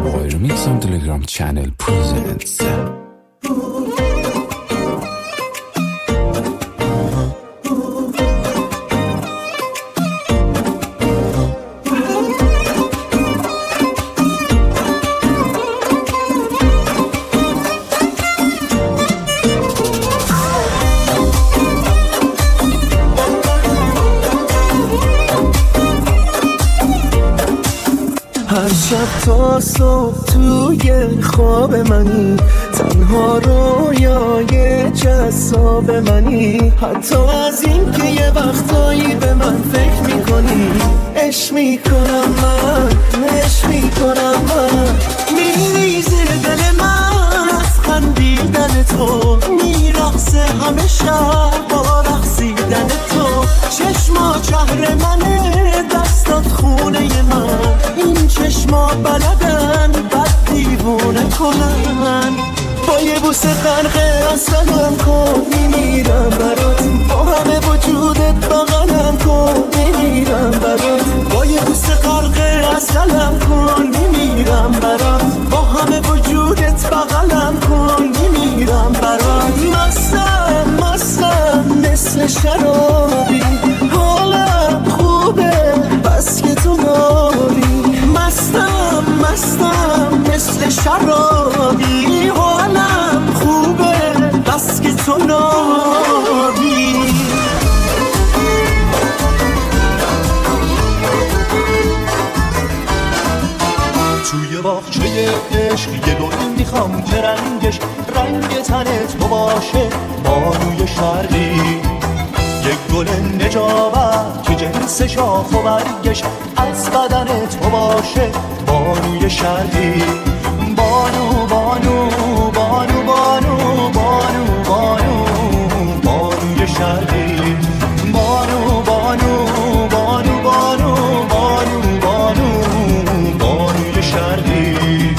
آقای رمیکس هم تلگرام چنل پریزنتس. هر شب تا صبح توی خواب منی، تنها رویای جذاب منی. حتی از این که یه وقتایی به من فکر میکنی، عشق میکنم من، عشق میکنم من. میریزه دل من از خندیدن تو، میرقصه همه شب با رقصیدن تو. چشما شهر منه، دستات خونه من، این چشما بلدن بد دیوونه کنن. با یه بوسه غرق اصلم کن، میمیرم برات. با همه وجودت بغلم کن، میمیرم برات. با یه بوسه غرق اصلم کن، میمیرم برات. با همه وجودت بغلم کن، میمیرم برات. مستم مستم مثل شرابی، حالم خوبه بس که تو ناری. مستم مستم مثل شرابی، حالم خوبه بس که تو ناری. توی باغچه عشق یه گل میخوام که رنگ تنت تو باشه بانوی شرقی. یک گل نجابت که جنس شاخ و برگش از بدن تو باشه بانوی شرقی. بانو بانو بانو بانو بانو بانو بانوی شرقی. بانو بانو بانو بانو بانو بانو بانوی شرقی.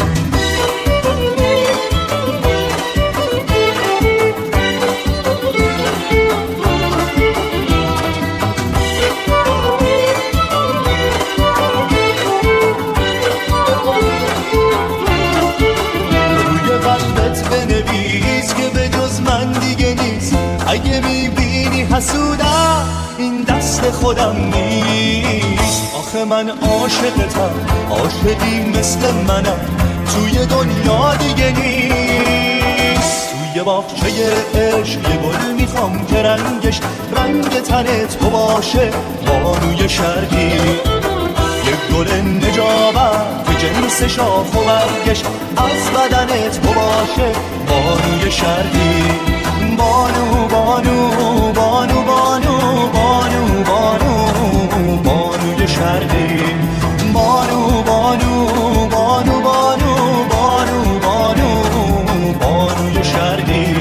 اگه میبینی حسودم این دست خودم نیست. آخه من عاشقتم، عاشقی مثل منم توی دنیا دیگه نیست. توی باغچه عشق یه گل میخوام که رنگ تنت تو باشه بانوی شرقی. یه گل نجابت که جنس شاخ و برگش از بدنت تو باشه بانوی شرقی. بانو بانو بانو بانو بانو بانو بانوی شرقی. بانو بانو بانو بانو بانو بانو بانوی شرقی.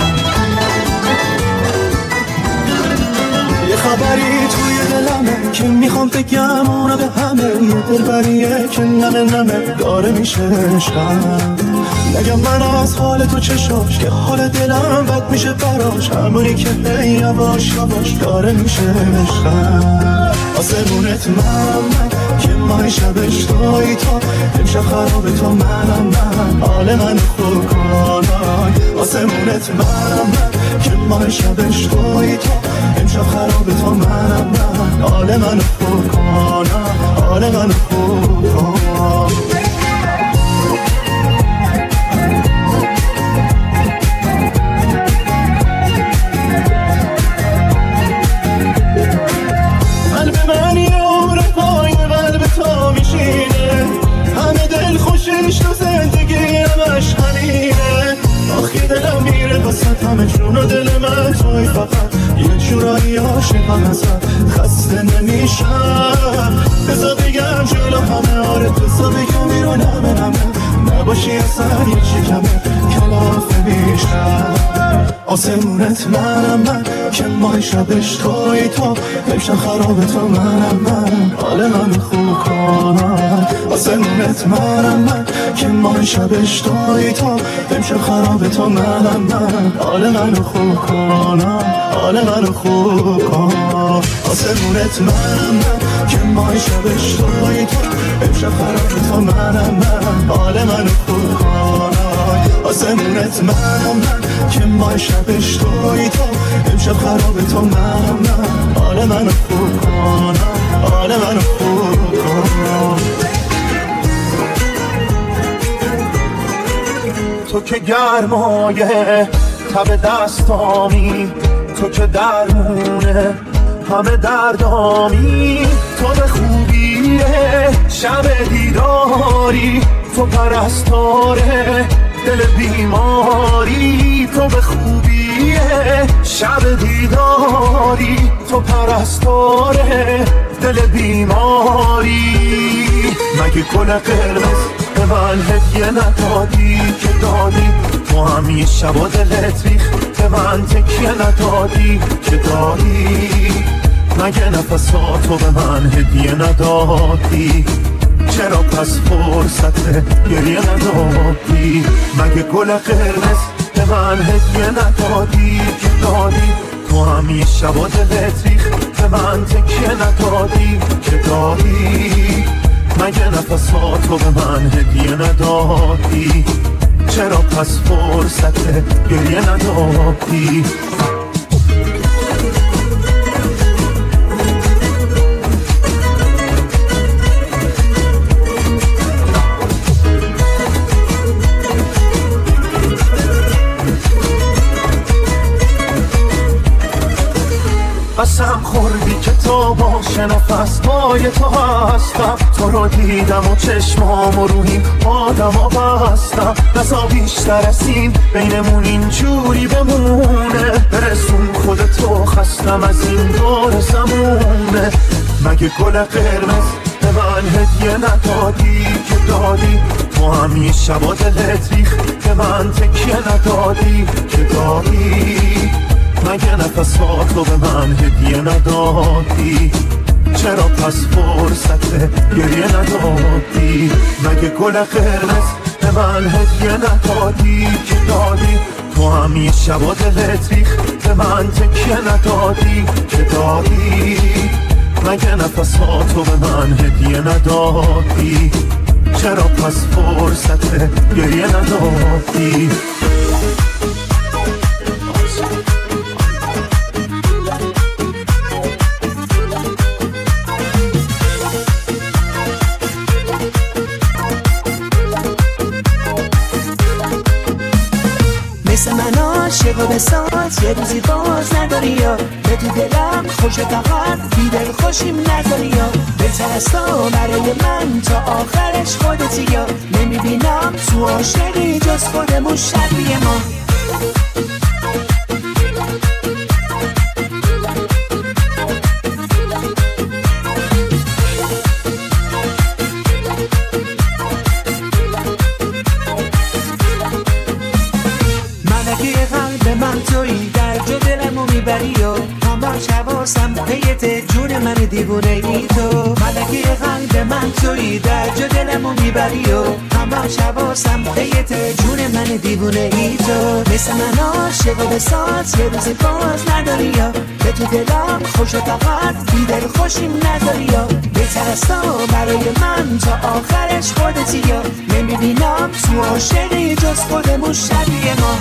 یه خبری توی دلمه که میخوام بگم اونا به همه، یه دلبریه که نمه داره میشه عشقم. نگم من از حال تو چشاش که حال دلم بد میشه براش، همونی که یواش یواش داره میشه عشقم. آسمونت من که ماه شبش توی تو، امشب خرابه تو منم من، حال من خوب کنای. آسمونت من که ماه شبش توی تو، امشب خرابه تو منم من، حال من خوب کنای، حال من خوب کنای. تو زندگی همش همینه، آخی دلم میره واسه همه جون و دل من توی. فقط یه جورایی عاشقم ازت خسته نمیشم. بذار بگم جلو همه، آره بذار بگم بیرون همه نباشی اصلا یه چی کمه کلافه میشم. آسمونت منم من که ماه شبش توی تو، امشب خرابه تو منم من، حال من خوب کنم. آسمونت منم من که ماه شبش توی تو، امشب خرابه تو منم من، حال من خوب کنم، حال من خوب کنم. آسمونت منم من که ما شبش توی تو امشب خراب تو منم من حال من خوب کنای آسمونت منم من که ما شبش توی تو امشب خراب تو منم من حال من خوب کنای حال من خوب کنای تو که گرمایه تب دستامی تو که درمونه همه دردامی تو به خوبیه شب دیداری تو پرستاره دل بیماری تو به خوبیه شب دیداری تو پرستاره دل بیماری مگه گل قرمز به من هدیه ندادی که دادی تو هم یه شب دلت ریخ به من تکیه ندادی که دادی مگه نفساتو به من هدیه ندادی چرا پس فرصت گریه ندادی مگه گل قرمز به من هدیه ندادی که دادی تو هم یه شب دلت ریخ به من تکیه ندادی که دادی مگه نفساتو به من هدیه ندادی چرا پس فرصت گریه ندادی قسم خوردی که تو باشه نفس پای تو هستم تو رو دیدم و چشمام رو این آدم ها بستم نزا بیشتر از این بینمون اینجوری بمونه برسون خودتو خستم از این دور زمونه مگه گل قرمز به من هدیه ندادی که دادی تو هم یه شب دلت ریخ به من تکیه ندادی که دادی مگه نفساتو به من هدیه ندادی چرا پس فرصت گریه ندادی مگه گل قرمز به من هدیه ندادی که دادی تو هم یه شب دلت ریخ به من تکیه ندادی که دادی مگه نفساتو به من هدیه ندادی چرا پس فرصت گریه ندادی مثل من عاشق و بساز یه روزی باز نداری یا به تو دلم خوش فقط بی دل خوشیم نداری یا بهتر از تو برای من تا آخرش خودتی یا نمیبینم تو عاشقی جز خودمون شبیه ما من توی در جو دلمو میبری و همش حواسم پیت جون من دیوونه ای تو ملکه قلب من توی در جو دلمو میبری و همش حواسم پیت جون من دیوونه ای تو مثل من عاشق و بساز یه روزی باز نداری یا به تو دلم خوش فقط بی دل خوشیم نداری یا بهتر از تو برای من تا آخرش خودتی یا نمیبینم تو عاشقی جز خودمون شبیه ما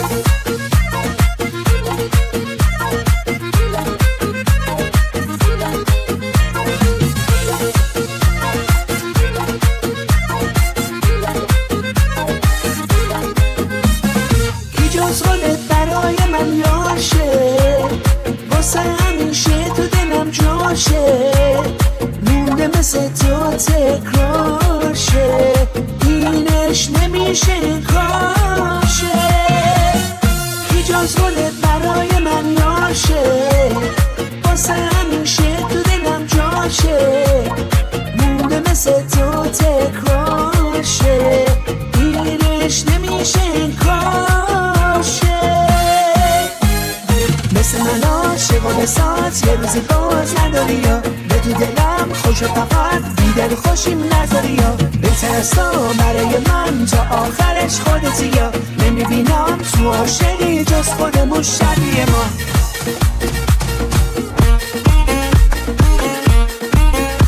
مونده مثل تو تکرار شه اینش نمیشه کاشه کی جز گلت برای من یاشه واسه همیشه تو دلم جاشه مونده مثل تو تکرار شه اینش نمیشه کاشه مثل من عاشق و بساز یه روزی باز نداری یا به تو دلم خوش فقط بی دل خوشیم نذاری یا بهتر از تو برای من تا آخرش خودتی یا نمیبینم تو عاشقی جز خودمون شبیه ما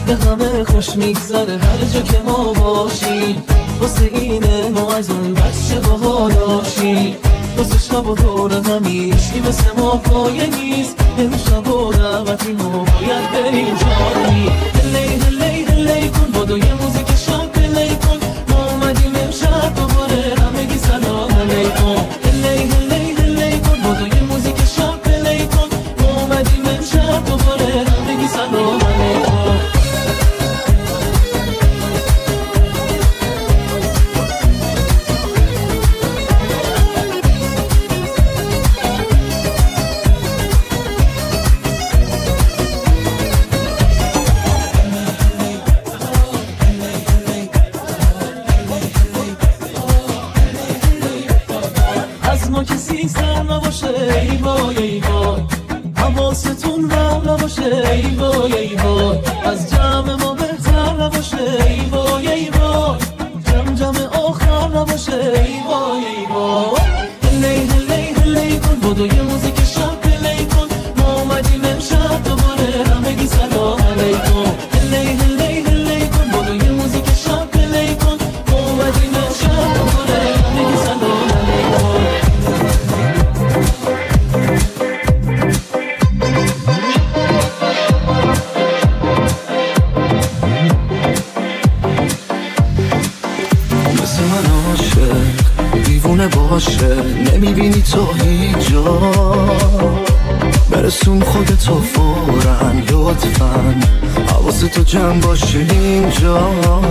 به همه خوش میگذره هر جا که ما باشیم. واسه اینه ما از اون بچه باهالاشیم. واسه شب و دور همیشی مثل ما پایه نیست. امشب و دعوتیمو باید بریم جایی. هلی هلی هلی کن بادو یه موزیک شب پلی کن. ما اومدیم امشب دوباره همگی سلام علیکم. هلی هلی هلی کن بادو یه موزیک شب پلی کن. ما اومدیم امشب دوباره همگی سلام علیکم. ای وای ای وای حواستون رم نباشه. ای وای ای وای از جمع ما بهتر نباشه. ای وای ای وای جمع آخر نباشه. ای وای ای وای هلی هلی هلی کن بادو یه موزیک شب پلی کن. ما اومدیم امشب دوباره همگی سلام علیکم. هلی هلی هلی کن بادو یه موزیک شب پلی کن. ما اومدیم امشب دوباره همگی سلام علیکم. باشه نمیبینی تو هیچ جا. برسون خودتو فورن لطفاً حواستو جمع باشه اینجا.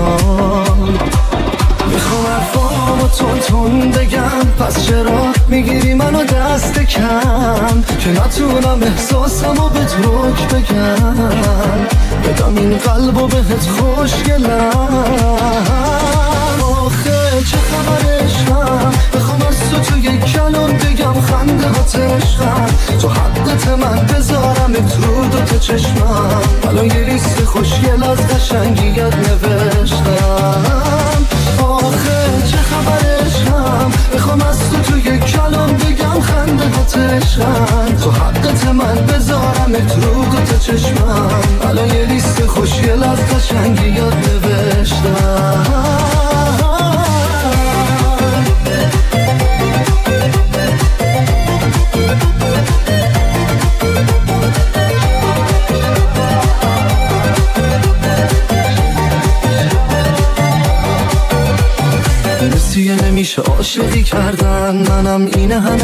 میخوام حرفامو تون تون بگم پس چرا میگیری منو دست کم که نتونم احساسمو به دروغ بگم. بدم این قلبو بهت خوشگلم. آخه چه خبرشم بخوام از تو یک کلام بگم خنده ها تشخم. تو حقت من بذارم تو دوتا چشمم. الان یه لیست خوشگل از قشنگیت نوشتم. آخه چه خبرشم بخوام از تو یک کلام بگم خنده ها تشخم. تو حقت من بذارم تو دوتا چشمم. الان یه لیست خوشگل از قشنگیت نوشتم. نمیشه عاشقی کردن منم اینه همه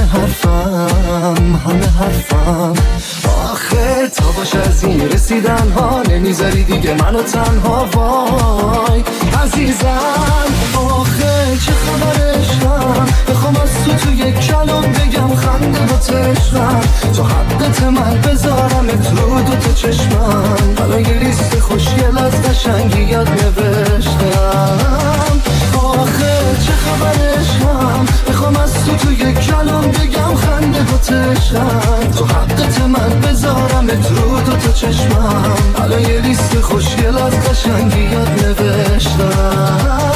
حرفم. آخه تا باشه از این رسیدن ها نمیذاری دیگه منو تنها. وای عزیزم آخه چه خبرشم بخوام از تو یک کلام بگم خنده با تشخم. تو حقت من بذارم تو دوتا چشمم. الان یه لیست خوشگل از قشنگیت نوشتم. آخه چه خبرشم بخوام از تو یک کلام بگم خنده با تشخم. تو حقت من بذارم تو دوتا چشمم. الان یه لیست خوشگل از قشنگیت نوشتم.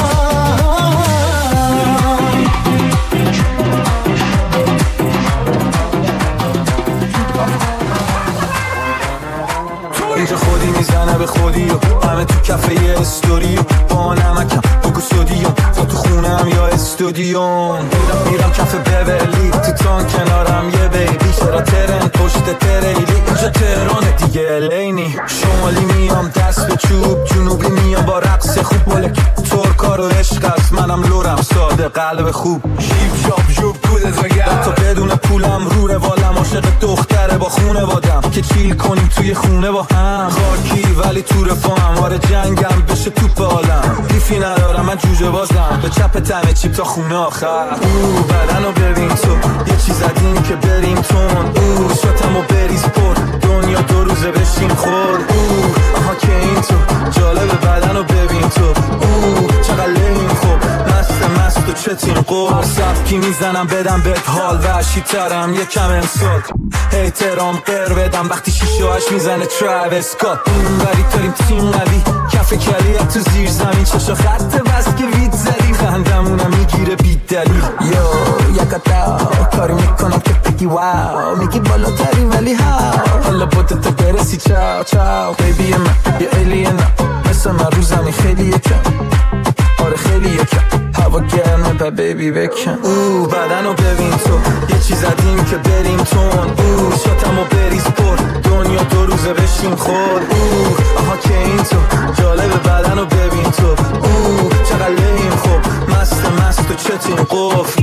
اینجا خودی میزنه به خودی و همه تو کفه یه استوری و با نمکم بگو سودیوم تا تو خونم یا استودیوم. میرم کف بولی تو تان کنارم یه بیبی. چرا ترن پشت تریلی اینجا تهرانه دیگه الینی. شمالی میام دست به چوب جنوبی میام با رقص خوب. ولک ترکار و عشق است منم لورم ساده قلب خوب. شیب شاب جوب کودت بگم تا بدون پولم رو روالم. عاشق دختره با خونه وادم که چیل کنیم توی خونه با هم. خاکی ولی تو رفاهم آره جنگم بشه توپ عالم. بیفی ندارم من جوجه بازم به چپ تنه چیپ تا خونه آخر. بدنو ببین تو یه چیز عدیم که بریم تون. شاتمو بریز پر دنیا دو روزه بشین خور. آها که این تو جالب بدنو ببین تو. چقدر لین خوب مست و چتین قور. سبکی میزنم بدم بهت حال وحشی ترم یکم امسال. احترام قر بدم وقتی شیشه و هش میزنه تراویس اسکات. ولی داریم تیم قوی کف کلیت تو زیر زمین. چشا خط بس که وید زدی خندمونم میگیره بی دلیل. یکتا کاری میکنم که بگی واو، میگی بالاتری ولی ها حالا بودت برسی چاو چاو بیبی من یه الینم، مثل من رو زمین خیلی یکم، آره خیلی یکم، هوا گرمه به بیبی بکن. بدنو ببین تو، یه چیز عدیم که بریم تون، شاتمو بریز پر، دنیا 2 روزه بشیم خور. آها که این تو جالبه، بدنو ببین تو، چقدر لیم خوب، مست و چتیم قفل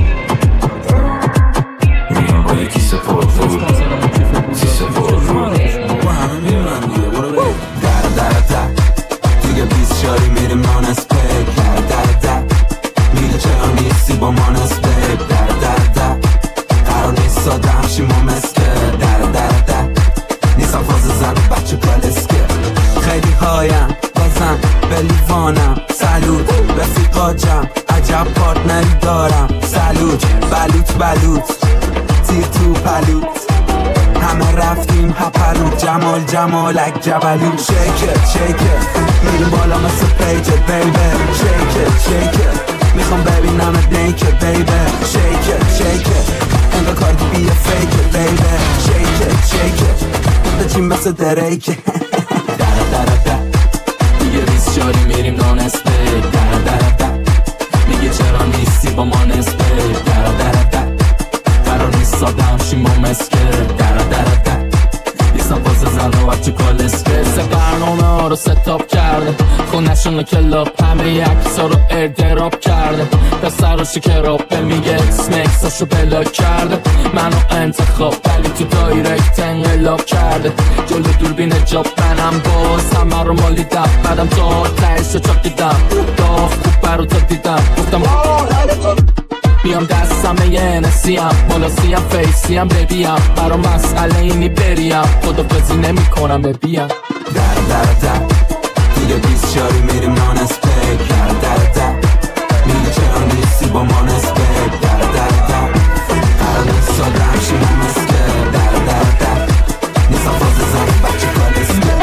میام با یکی سپر رو کیسه پر رو با همه میرونن دیگه برو بریم در توی 20 شاری میریم نانس پیک در میگه چرا نیستی با مانس بیب در قرار نیست ساده همشی ما مسکه در نیستم فاز زن و بچه کالسکه خیلی هایم بازم به لیوانم سلوت رفیقا جمع عجب پارتنری دارم سلوت بلوت تیر تو پلوت همه رفتیم هپلوت جمالک جبلوت شیکه میریم بالا مثل پیجت بیبه شیکه میخوام ببینم نیکت بیبه شیکه انگار کارگی بیه فیکت بیبه شیکه بچیم مثل دریکه در دیگه 20 شاری میریم نانسپیک در میگه چرا نیستی با ما نسپیک در قرار نیست ساده همشیم با مسکه در نیستم باز زن و بچه کالسکه سه برنامه ها رو ستاپ کرده، خونشون رو کلاب همه یکسا رو ایردراپ کرده، پسر رو شکرابه میگه اسمکساشو بلاک کرده، منو انتخاب ولی تو دایرکت انقلاب کرده، جلو دوربین جاب منم باز همه رو مالیدم، بعدم تا تهش رو چاکیدم داغ خوب برو تا دیدم گفتم بیام دستم یه نسیم مالاسیم فیسیم ببیم برا مسئله اینی بریم خدا بزی نمی کنم ببیم در دیگه 20 شاری میریم نانس پیک در میگه چرا نیستی با ما نسپیک در قرار نیست ساده همشی ما مسکه در نیستم فاز زن بچه کالسکه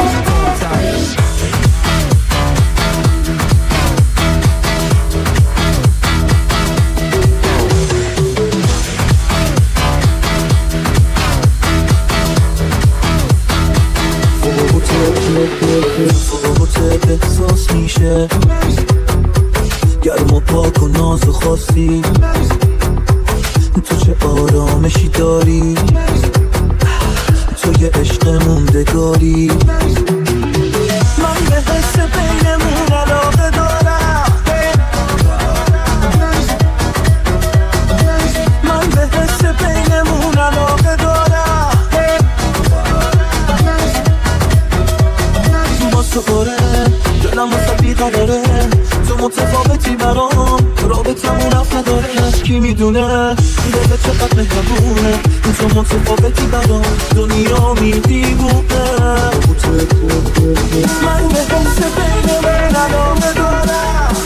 فوقت احساس میشه گرم و پاک و ناز و خاصی، تو چه آرامشی داری، تو یه عشق موندگاری، من به حس بینمون علاقه دارم، من به حس بینمون علاقه دارم، آره دلم واسه بیقراره، تو متفاوتی برام، رابطمون رفت نداره، کی میدونه دلت چقدر مهربونه، تو متفاوتی برام، دنیا میدیبونه، من به حس بین من علاقه دارم،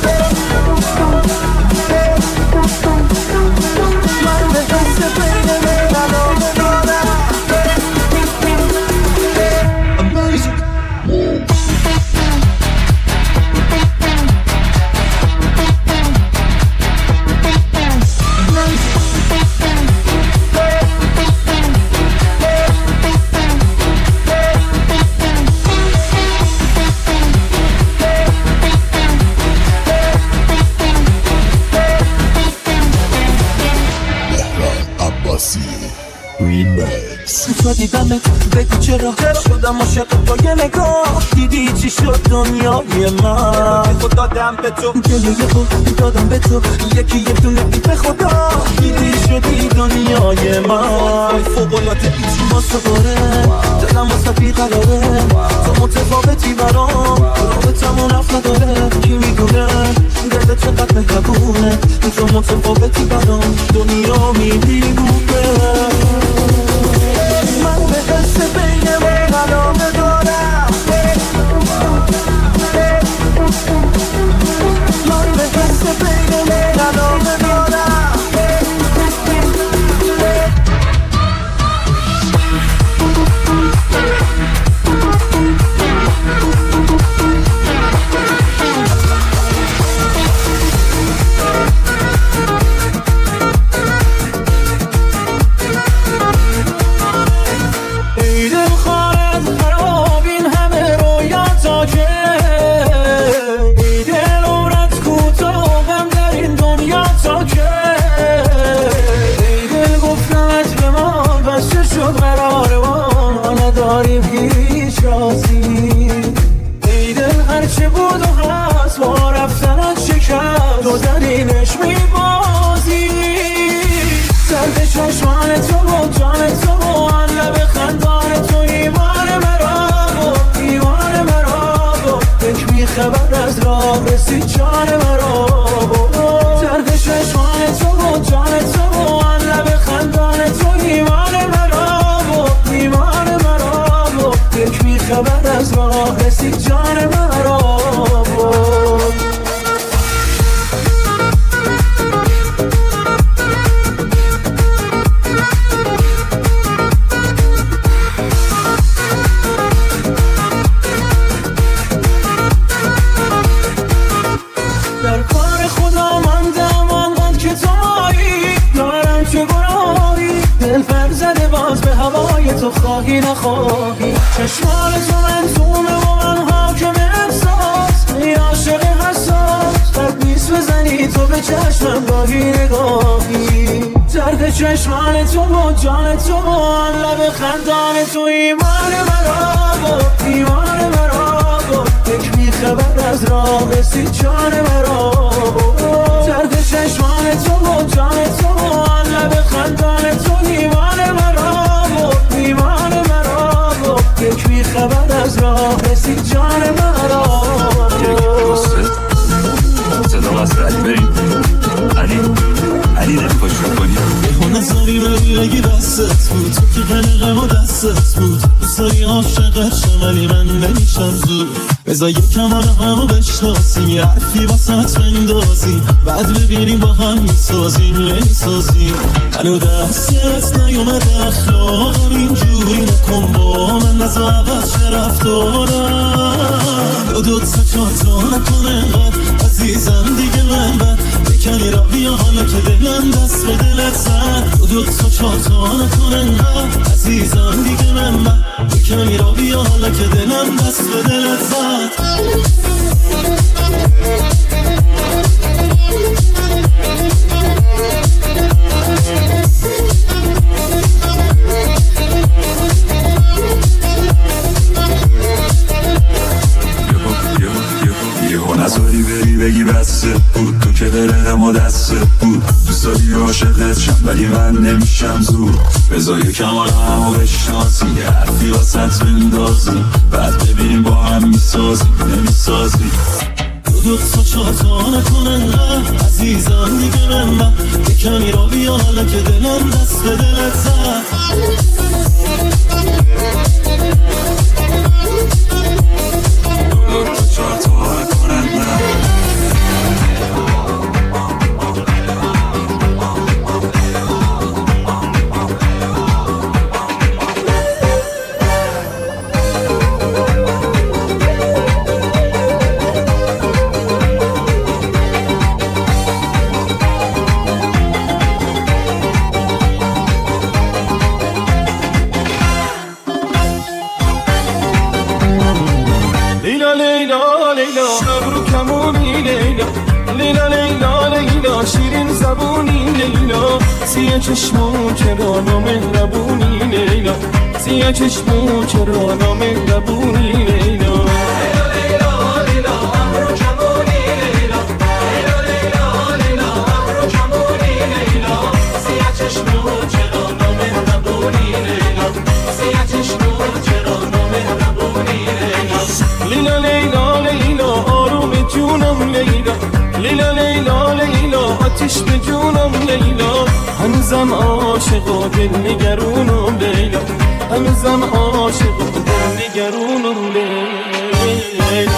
من به حس بین من علاقه دارم. تو دیدمت بگو چرا شدم عاشق با یه نگاه، دیدی چی شد دنیای من، خود دادم به تو جلوی خود دادم به تو یکی یه دونه بی به خدا، دیدی شدی دنیای من، فوق‌العاده ایچی ما سواره، دلم واسه بیقراره، تو متفاوتی برام، رابطمون رفت نداره، کی میدونه دلت چقدر مهربونه، تو متفاوتی برام، دنیا میدیبونه، من به حس بین من علاقه دارم، من به حس بین من علاقه دارم. دل پر زده باز به هوای تو خواهی نخواهی. چشمان تو منظومه و من حاکم احساس، ای عاشق حساس بد نیست بزنی تو به چشمم گاهی نگاهی. درد چشمان تو و جان تو و آن لب خندان تو ایمان مرا، ایمان مرا یک میخبر از راه رسید جان مرا. درد چشمان تو و جان تو و آن لب خندان تو ایمان مرا، ایمان مرا یک میخبر از راه رسید جان مرا. صدا بسته علی بریم. علی نمیخوای شروع کنی؟ نظری بگی دستت بود تو که قلقم و دستت بود. دوستایی عاشقت شم ولی من نمیشم زود. بذار یکم آدمو بشناسیم یه حرفی واسط بندازیم بعد ببینیم با هم میسازیم نمیسازیم. هنو دستت نیومده اخلاقم اینجوری نکن با من نزا عوض شه رفتارم. دو تا چهار نکن انقدر عزیزم دیگه من بد بکنی را بیا حالا که دلم دست به دلت زد. دو تا چهار نکن انقدر عزیزم دیگه من بد بکنی را بیا حالا که دلم دست به دلت زد. نذاری بری بگی بسته بود تو که دلم و دسته بود. دوست داری عاشقت شم ولی من نمیشم زود. بذار یکم آدمو بشناسیم یه حرفی واسط بندازیم بعد ببینیم با هم میسازیم نمیسازیم. دو تا چهار نکن انقدر عزیزم دیگه من یکمی را بیا حالا که دلم دست به دلت زد. دو تا چهار نکن انقدر شیرین زبونی لیلا، سیه چشمون چرا نامهربونی لیلا، سیه چشمون چرا نامهربونی لیلا. لیلا لیلا ابرو کمونی لیلا، لیلا لیلا لیلا ابرو کمونی لیلا، سیه چشمون چرا نامهربونی لیلا، سیه چشمون چرا نامهربونی لیلا. لیلا لیلا لیلا آروم جونم لیلا، لیلا لیلا لیلا آتیش به جونم لیلا. هنوزم عاشق و دل نگرونم لیلا، هنوزم عاشق و دل نگرونم لیلا.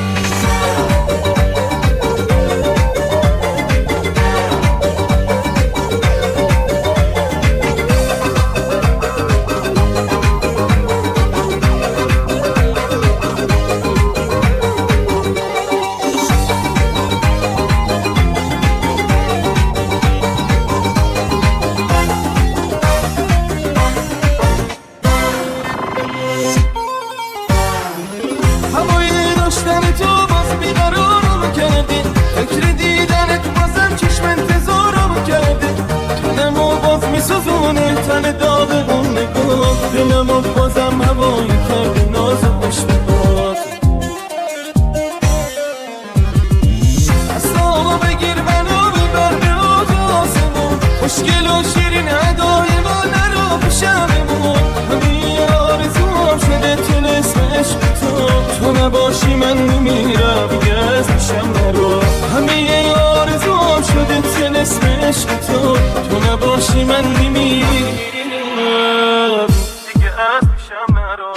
تن داغ اون نگاه دلم و بازم هوایی کرده ناز و اشتباه. دست آقا بگیر منو ببر به آج آسمون، خوشگل و شیرین ادای ما نرو پیشمون. همه آرزوام شده تونست عشق تو نباشی من میمیرم دیگه از پیشم نرو. همه آرزوام شده تونست عشق تو نباشی من میمیرم دیگه از پیشم نرو.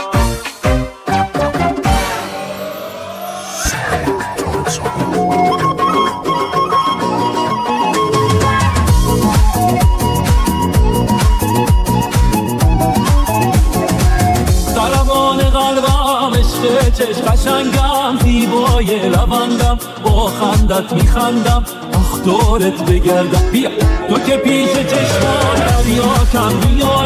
سربان قلبم عشق چشم قشنگم، زیبای لبندم با خندت میخندم، آخ دورت بگردم بیا تو که پیش چشمان دریا کم بیا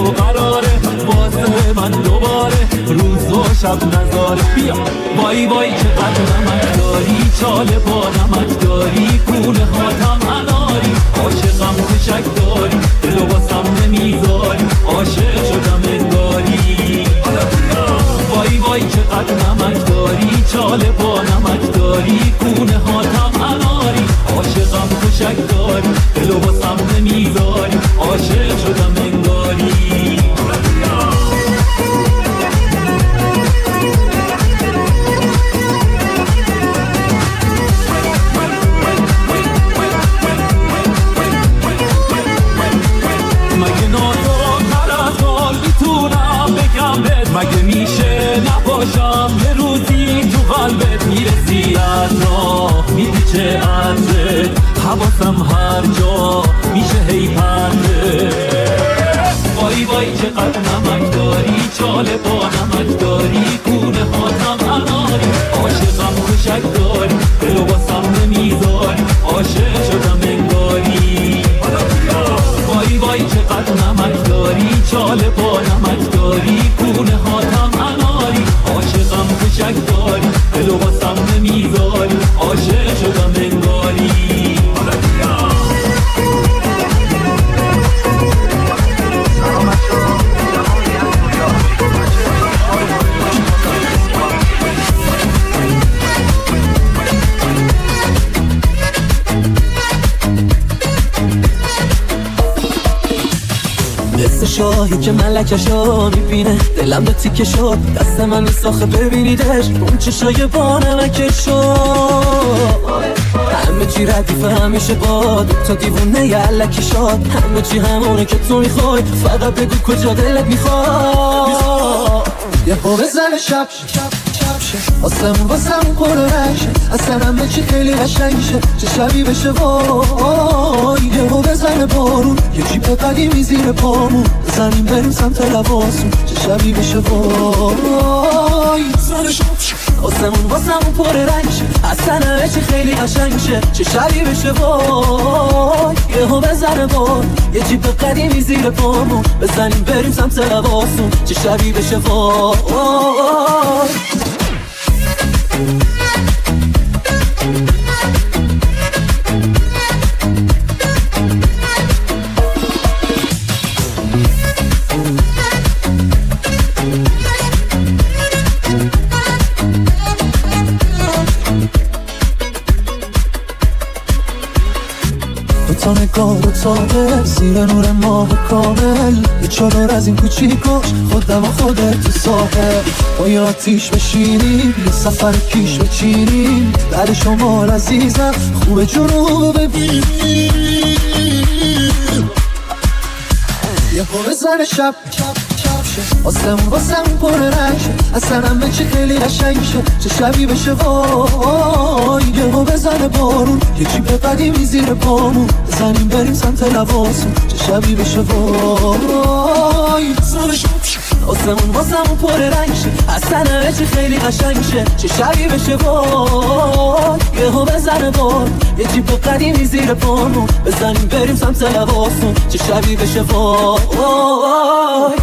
قراره واسه من دوباره روز و شب نذاره. بیا وای وای چقدر نمک داری، چاله با نمک داری، کونه هاتم اناری، عاشقم کشک داری، دلو باسم نمیذاری، عاشق شدم انگاری. وای وای چقدر نمک داری، چاله با نمک داری، کونه هاتم اناری، عاشقم کشک داری، دلو باسم نمیذاری، عاشق شدم انگاری. مگه میشه نباشم یه روزی تو قلبت، میرسی از راه میپیچه عطرت، حواسم هر جا میشه هی پرده. وای وای چقدر نمک داری، چاله با نمک داری، کونه هاتم اناری، عاشقم کشک داری، دلو باسم نمیذاری، عاشق شدم انگاری. وای وای چقدر نمک داری، چاله با نمک داری، کونه هاتم اناری، عاشقم کشک داری، دلو باسم نمیذاری، عاشق شدم انگاری. شاهی که ملکشو میبینه، دلم به تیکه شد، دست من نیست آخه ببینیدش، اون چشای با نمکشو. همه چی ردیفه همیشه با تا دیوونه یه علکی شد، همه چی همونه که تو میخوای، فقط بگو کجا دلت میخواد. یه پا بزن شب آسمون واسمون پر رنگ شه، اصلا همه چی خیلی قشنگ شه، چه شبی بشه وای. یه پا بزن بارون، یه جیب قدیمی زیر پامون، بزنیم بریم سمت لباسون، چه شبی بشه وای. آسمون واسمون پر رنگ شه، اصلا همه چی خیلی قشنگ شه، چه شبی بشه وای. یه پا بزن بارون، یه جیب قدیمی زیر پامون، بزنیم بریم سمت لباسون، چه شبی بشه وای. تا نگاه رو تابه زیر نور ماه کامل، یه چادر از این کوچیکاش خودم و خودت تو ساحل، با یه آتیش بشینیم، یه سفر کیش بچینیم، در شمال عزیزم خوب جنوب ببینیم. یه پا بزن شب آسمون واسمون پر رنگ شه، اصلا همه چی خیلی قشنگ شه، چه شبی بشه وای. یه پا بزن بارون، یه جیب قدیمی زیر پامون، بزنیم بریم سمت لباسون، چه شبی بشه وای. آسمون واسمون پر رنگ شه، اصلا همه چی خیلی قشنگ شه، چه شبی بشه وای. یه پا بزن بارون، یه جیب قدیمی زیر پامون، بزنیم بریم سمت لباسون، چه شبی بشه وای.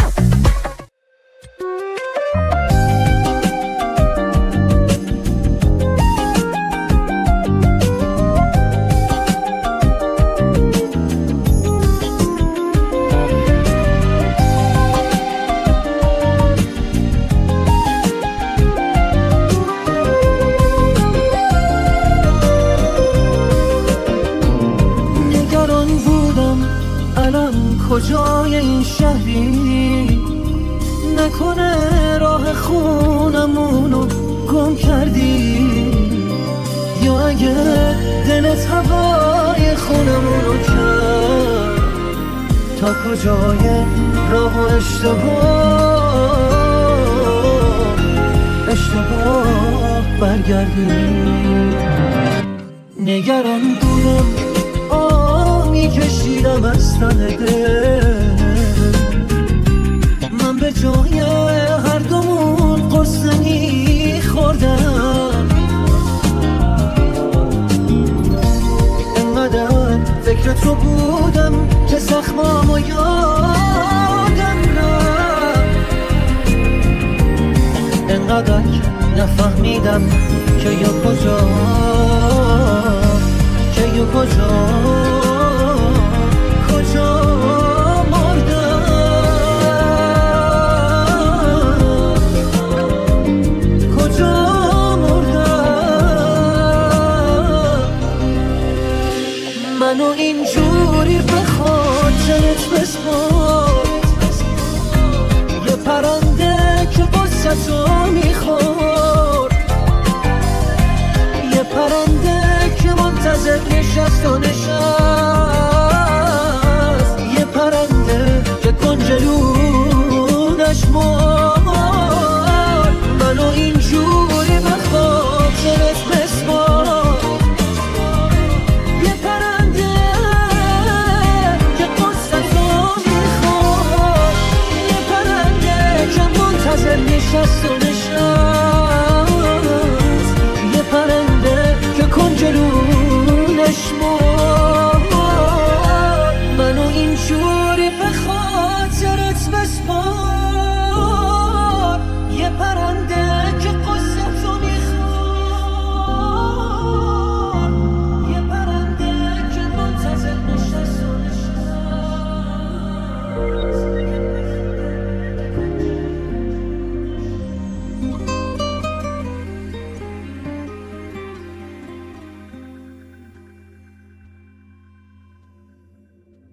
کجای این شهری نکنه راه خونمونو گم کردی، یا اگه دلت هوای خونمونو کرد، تا کجای راه و اشتباه برگردی. نگران بودم میکشیدم از تن دل، من به جای هر دومون قصه میخوردم، انقدر فکر تو بودم که زخمامو یادم انقدر نفهمیدم که یا کجا